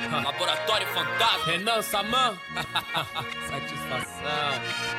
Laboratório Fantasma. Renan Saman. Satisfação.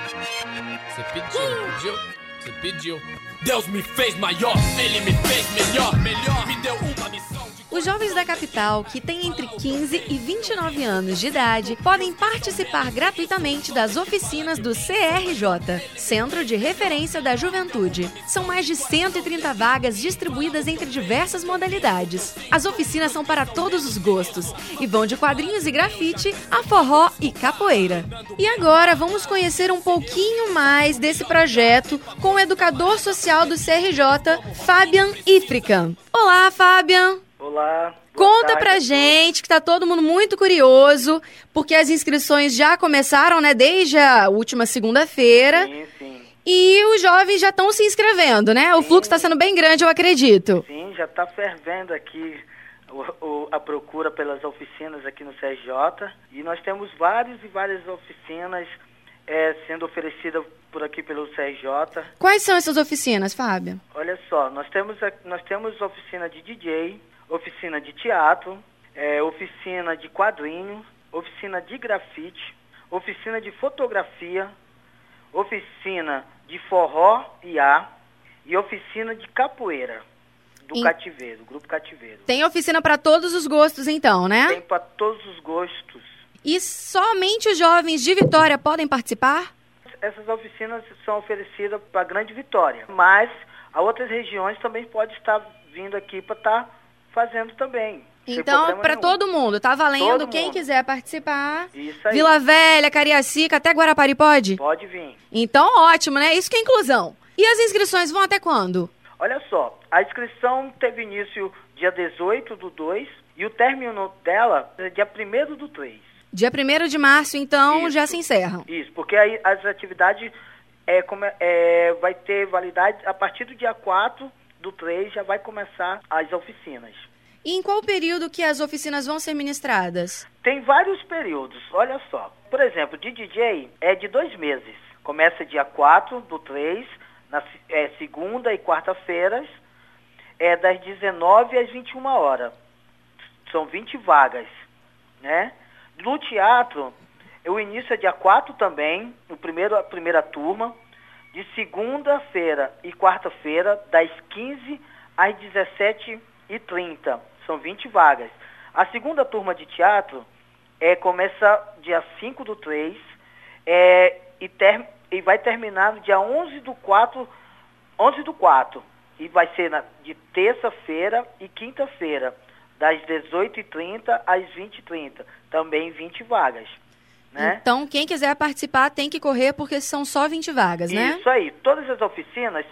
Você pediu? Você pediu. Deus me fez maior, Ele me fez melhor, me deu uma missão de... Os jovens da capital, que têm entre 15 e 29 anos de idade, podem participar gratuitamente das oficinas do CRJ, Centro de Referência da Juventude. São mais de 130 vagas distribuídas entre diversas modalidades. As oficinas são para todos os gostos e vão de quadrinhos e grafite a forró e capoeira. E agora vamos conhecer um pouquinho mais desse projeto com o educador social do CRJ, Fabian Ifrican. Olá, Fabian! Olá. Conta pra gente, que tá todo mundo muito curioso, porque as inscrições já começaram, né, desde a última segunda-feira. Sim. E os jovens já estão se inscrevendo, né? O fluxo está sendo bem grande, eu acredito. Sim, já está fervendo aqui a procura pelas oficinas aqui no CRJ. E nós temos várias oficinas sendo oferecidas por aqui pelo CRJ. Quais são essas oficinas, Fábio? Olha só, nós temos oficina de DJ, oficina de teatro, oficina de quadrinho, oficina de grafite, oficina de fotografia, oficina de forró e oficina de capoeira do Cativeiro, Grupo Cativeiro. Tem oficina para todos os gostos, então, né? Tem para todos os gostos. E somente os jovens de Vitória podem participar? Essas oficinas são oferecidas para a Grande Vitória, mas a outras regiões também pode estar vindo aqui para estar fazendo também. Então, para todo mundo, tá valendo. Quem quiser participar. Isso aí. Vila Velha, Cariacica, até Guarapari pode? Pode vir. Então, ótimo, né? Isso que é inclusão. E as inscrições vão até quando? Olha só, a inscrição teve início dia 18/2 e o término dela é dia 1/3. Dia 1º de março, então, Isso. já se encerram. Isso, porque aí as atividades vai ter validade a partir do dia 4/3, já vai começar as oficinas. E em qual período que as oficinas vão ser ministradas? Tem vários períodos, olha só. Por exemplo, de DJ é de 2 meses. Começa dia 4/3, na segunda e quarta-feiras, das 19 às 21 horas. São 20 vagas, né? No teatro, o início é dia 4 também, a primeira turma, de segunda-feira e quarta-feira, das 15 às 17h30. São 20 vagas. A segunda turma de teatro começa dia 5/3 e vai terminar no dia 11/4, e vai ser de terça-feira e quinta-feira, das 18h30 às 20h30, também 20 vagas, né? Então, quem quiser participar tem que correr, porque são só 20 vagas, né? Isso aí, todas as oficinas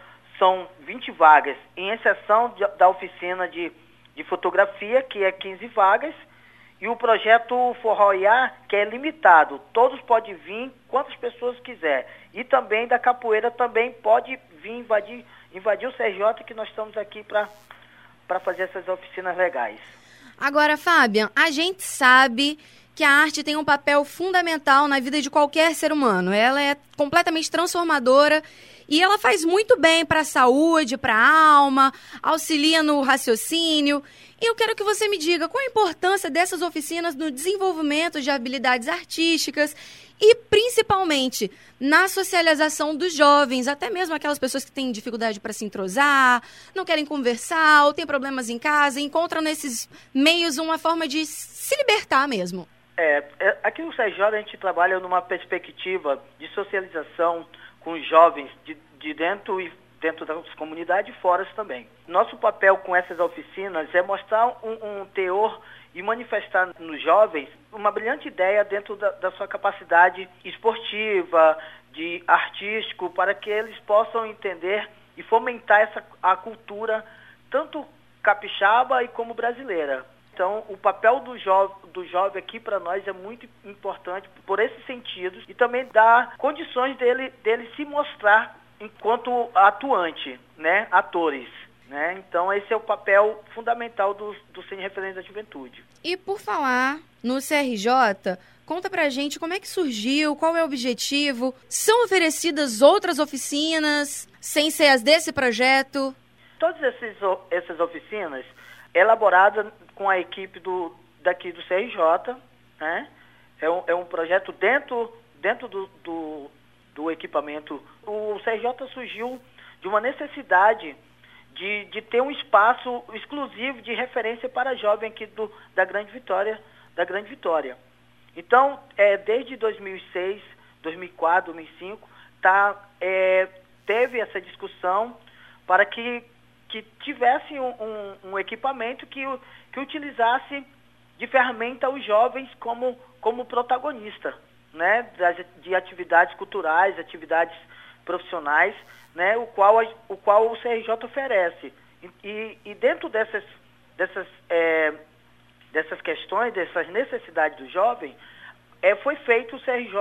são 20 vagas, em exceção da oficina de fotografia, que é 15 vagas, e o projeto Forró IA, que é limitado, todos podem vir, quantas pessoas quiser. E também da capoeira também pode vir invadir o CRJ, que nós estamos aqui para fazer essas oficinas legais. Agora, Fabian, a gente sabe que a arte tem um papel fundamental na vida de qualquer ser humano. Ela é completamente transformadora e ela faz muito bem para a saúde, para a alma, auxilia no raciocínio. E eu quero que você me diga qual a importância dessas oficinas no desenvolvimento de habilidades artísticas e, principalmente, na socialização dos jovens, até mesmo aquelas pessoas que têm dificuldade para se entrosar, não querem conversar ou têm problemas em casa, encontram nesses meios uma forma de se libertar mesmo. Aqui no CRJ a gente trabalha numa perspectiva de socialização com os jovens de dentro das comunidades e fora também. Nosso papel com essas oficinas é mostrar um teor e manifestar nos jovens uma brilhante ideia dentro da sua capacidade esportiva, de artístico, para que eles possam entender e fomentar a cultura tanto capixaba e como brasileira. Então, o papel do jovem aqui para nós é muito importante por esses sentidos e também dá condições dele se mostrar enquanto atuante, né, atores. Né? Então, esse é o papel fundamental do Centro de Referência da Juventude. E por falar no CRJ, conta pra gente como é que surgiu, qual é o objetivo, são oferecidas outras oficinas sem ser as desse projeto? Todas essas oficinas elaboradas com a equipe do daqui do CRJ, né? É um projeto dentro do equipamento. O CRJ surgiu de uma necessidade de ter um espaço exclusivo de referência para jovem aqui da Grande Vitória. Então, desde 2006, 2004, 2005, teve essa discussão para que tivesse um equipamento que utilizasse de ferramenta os jovens como protagonista, né, de atividades culturais, atividades profissionais, né, o qual o CRJ oferece. E dentro dessas questões, dessas necessidades do jovem, foi feito o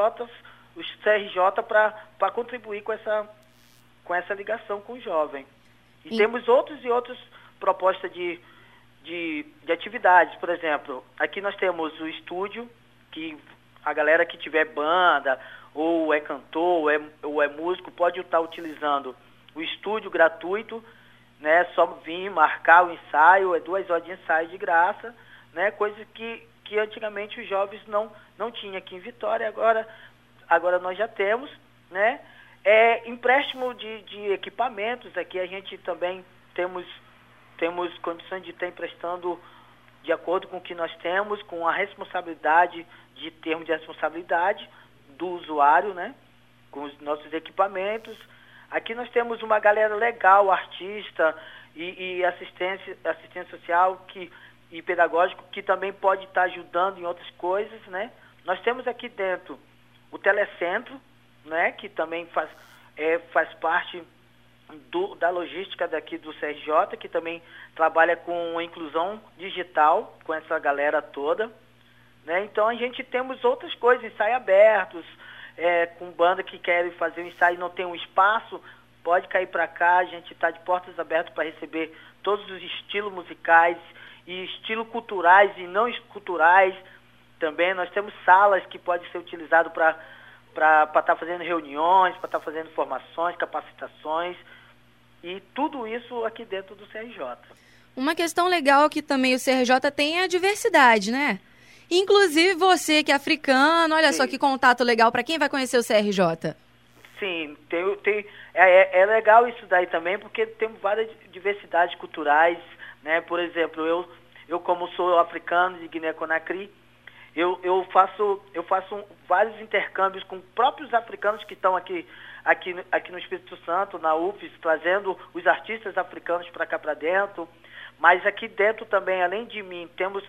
CRJ para contribuir com essa ligação com o jovem. E temos outras propostas de atividades. Por exemplo, aqui nós temos o estúdio, que a galera que tiver banda, ou é cantor, ou é músico, pode estar utilizando o estúdio gratuito, né? Só vir, marcar o ensaio, 2 horas de ensaio de graça, né? Coisa que antigamente os jovens não tinham aqui em Vitória, agora nós já temos, né? Empréstimo de equipamentos, aqui a gente também temos condições de estar emprestando de acordo com o que nós temos, com a responsabilidade, de termos de responsabilidade do usuário, né? Com os nossos equipamentos. Aqui nós temos uma galera legal, artista e assistência social e pedagógico, que também pode estar ajudando em outras coisas, né? Nós temos aqui dentro o Telecentro, né? Que também faz parte da logística daqui do CRJ, que também trabalha com a inclusão digital, com essa galera toda, né? Então a gente temos outras coisas, ensaios abertos, com banda que querem fazer um ensaio e não tem um espaço, pode cair para cá, a gente está de portas abertas para receber todos os estilos musicais e estilos culturais e não culturais também. Nós temos salas que podem ser utilizadas para estar fazendo reuniões, para estar fazendo formações, capacitações, e tudo isso aqui dentro do CRJ. Uma questão legal que também o CRJ tem é a diversidade, né? Inclusive você que é africano, olha Sim. Só que contato legal para quem vai conhecer o CRJ. Sim, é legal isso daí também, porque tem várias diversidades culturais, né? Por exemplo, eu como sou africano de Guiné-Conakry, eu faço vários intercâmbios com próprios africanos que estão aqui no Espírito Santo, na UFES, trazendo os artistas africanos para cá para dentro. Mas aqui dentro também, além de mim, temos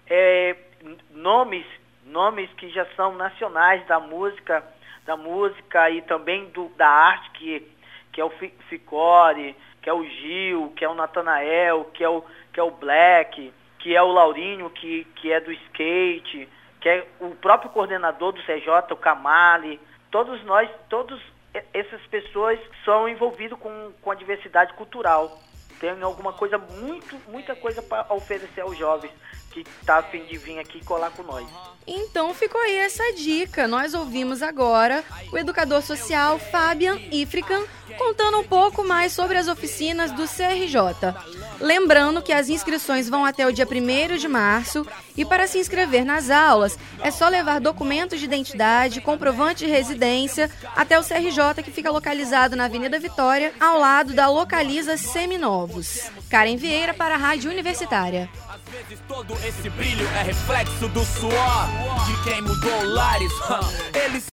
nomes que já são nacionais da música e também da arte, que é o Ficore, que é o Gil, que é o Natanael, que é o Black, que é o Laurinho, que é do skate, que é o próprio coordenador do CJ, o Kamali. Todas essas pessoas são envolvidas com a diversidade cultural. Tem muita coisa para oferecer aos jovens que está a fim de vir aqui e colar com nós. Então ficou aí essa dica. Nós ouvimos agora o educador social Fabian Ifrican contando um pouco mais sobre as oficinas do CRJ. Lembrando que as inscrições vão até o dia 1º de março e para se inscrever nas aulas é só levar documentos de identidade, comprovante de residência até o CRJ, que fica localizado na Avenida Vitória, ao lado da Localiza Seminovos. Karen Vieira para a Rádio Universitária. Às vezes todo esse brilho é reflexo do suor de quem mudou lares. Eles